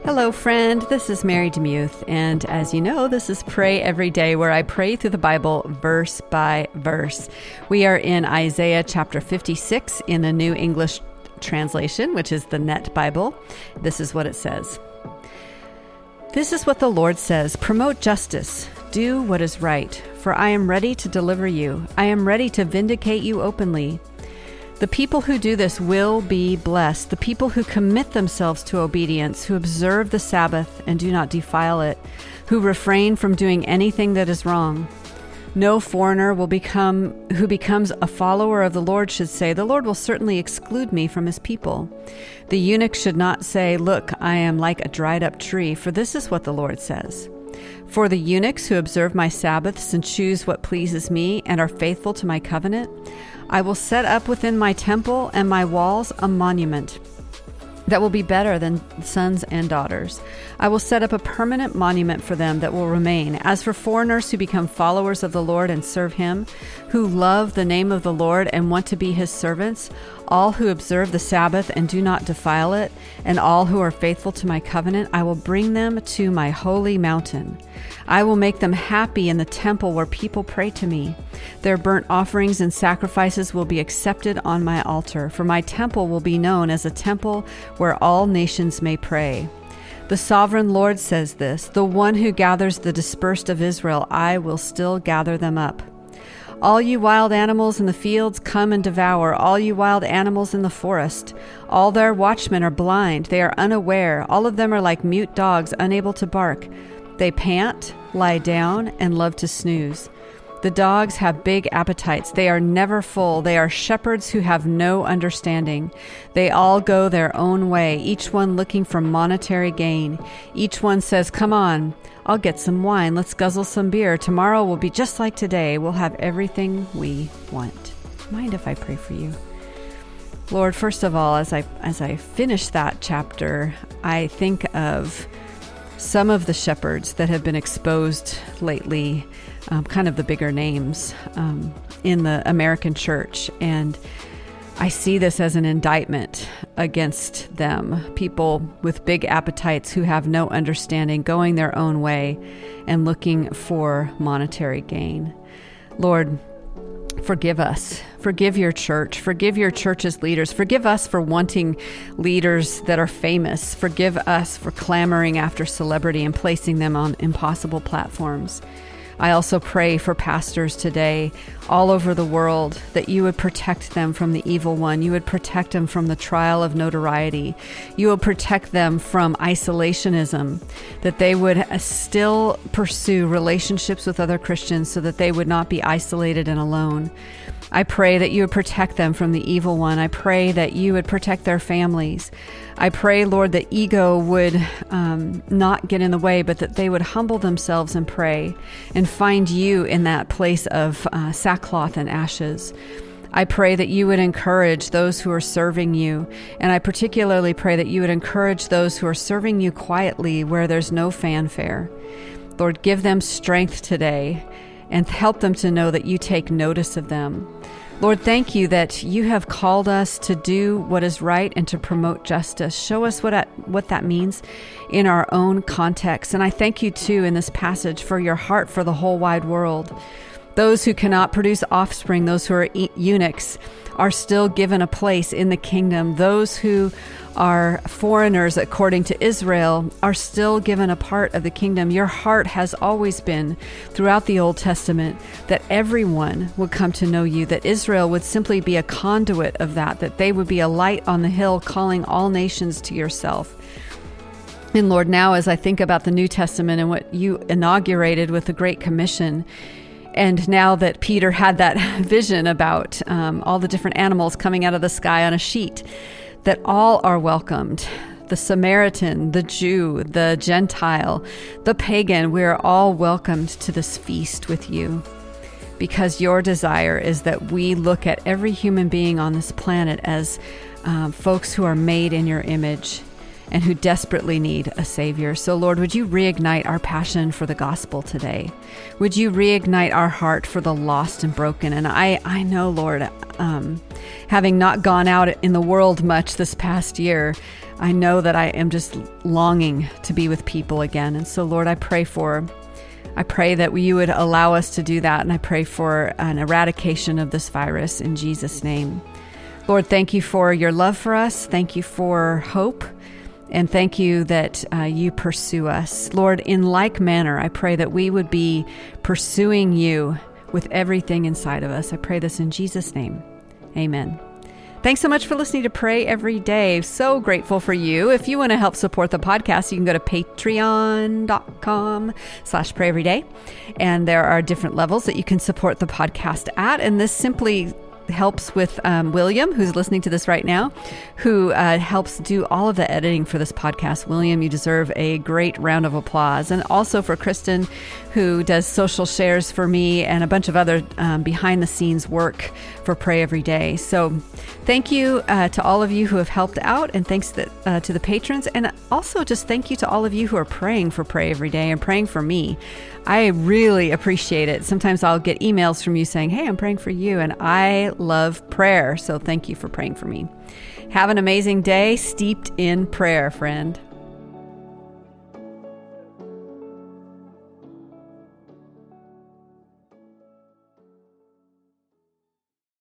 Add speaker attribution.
Speaker 1: Hello, friend. This is Mary DeMuth, and as you know, this is Pray Every Day, where I pray through the Bible verse by verse. We are in Isaiah chapter 56 in the New English Translation, which is the Net Bible. This is what it says. This is what the Lord says: promote justice, do what is right, for I am ready to deliver you. I am ready to vindicate you openly. The people who do this will be blessed. The people who commit themselves to obedience, who observe the Sabbath and do not defile it, who refrain from doing anything that is wrong. No foreigner who becomes a follower of the Lord should say, "The Lord will certainly exclude me from his people." The eunuch should not say, "Look, I am like a dried up tree," for this is what the Lord says. For the eunuchs who observe my Sabbaths and choose what pleases me and are faithful to my covenant, I will set up within my temple and my walls a monument that will be better than sons and daughters. I will set up a permanent monument for them that will remain. As for foreigners who become followers of the Lord and serve him, who love the name of the Lord and want to be his servants, all who observe the Sabbath and do not defile it, and all who are faithful to my covenant, I will bring them to my holy mountain. I will make them happy in the temple where people pray to me. Their burnt offerings and sacrifices will be accepted on my altar, for my temple will be known as a temple where all nations may pray. The sovereign Lord says this: the one who gathers the dispersed of Israel, I will still gather them up. All you wild animals in the fields, come and devour, all you wild animals in the forest. All their watchmen are blind, they are unaware, all of them are like mute dogs, unable to bark. They pant, lie down, and love to snooze. The dogs have big appetites. They are never full. They are shepherds who have no understanding. They all go their own way, each one looking for monetary gain. Each one says, "Come on, I'll get some wine. Let's guzzle some beer. Tomorrow will be just like today. We'll have everything we want." Mind if I pray for you? Lord, first of all, as I finish that chapter, I think of some of the shepherds that have been exposed lately, kind of the bigger names in the American church. And I see this as an indictment against them. People with big appetites who have no understanding, going their own way and looking for monetary gain. Lord, forgive us. Forgive your church. Forgive your church's leaders. Forgive us for wanting leaders that are famous. Forgive us for clamoring after celebrity and placing them on impossible platforms. I also pray for pastors today all over the world that you would protect them from the evil one. You would protect them from the trial of notoriety. You would protect them from isolationism, that they would still pursue relationships with other Christians so that they would not be isolated and alone. I pray that you would protect them from the evil one. I pray that you would protect their families. I pray, Lord, that ego would not get in the way, but that they would humble themselves and pray and find you in that place of sackcloth and ashes. I pray that you would encourage those who are serving you. And I particularly pray that you would encourage those who are serving you quietly where there's no fanfare. Lord, give them strength today and help them to know that you take notice of them. Lord, thank you that you have called us to do what is right and to promote justice. Show us what that means in our own context. And I thank you too in this passage for your heart for the whole wide world. Those who cannot produce offspring, those who are eunuchs, are still given a place in the kingdom. Those who are foreigners, according to Israel, are still given a part of the kingdom. Your heart has always been, throughout the Old Testament, that everyone would come to know you, that Israel would simply be a conduit of that they would be a light on the hill calling all nations to yourself. And Lord, now as I think about the New Testament and what you inaugurated with the Great Commission, and now that Peter had that vision about all the different animals coming out of the sky on a sheet, that all are welcomed. The Samaritan, the Jew, the Gentile, the pagan, we are all welcomed to this feast with you. Because your desire is that we look at every human being on this planet as folks who are made in your image and who desperately need a Savior. So Lord, would you reignite our passion for the gospel today? Would you reignite our heart for the lost and broken? And I know, Lord, having not gone out in the world much this past year, I know that I am just longing to be with people again. And so, Lord, I pray that you would allow us to do that. And I pray for an eradication of this virus in Jesus' name. Lord, thank you for your love for us. Thank you for hope. And thank you that you pursue us. Lord, in like manner, I pray that we would be pursuing you with everything inside of us. I pray this in Jesus' name. Amen. Thanks so much for listening to Pray Every Day. So grateful for you. If you want to help support the podcast, you can go to patreon.com/prayeveryday. And there are different levels that you can support the podcast at. And this simply helps with William, who's listening to this right now, who helps do all of the editing for this podcast. William, you deserve a great round of applause. And also for Kristen, who does social shares for me and a bunch of other behind-the-scenes work for Pray Every Day. So thank you to all of you who have helped out, and thanks to the patrons. And also just thank you to all of you who are praying for Pray Every Day and praying for me. I really appreciate it. Sometimes I'll get emails from you saying, hey, I'm praying for you. And I love prayer. So thank you for praying for me. Have an amazing day steeped in prayer, friend.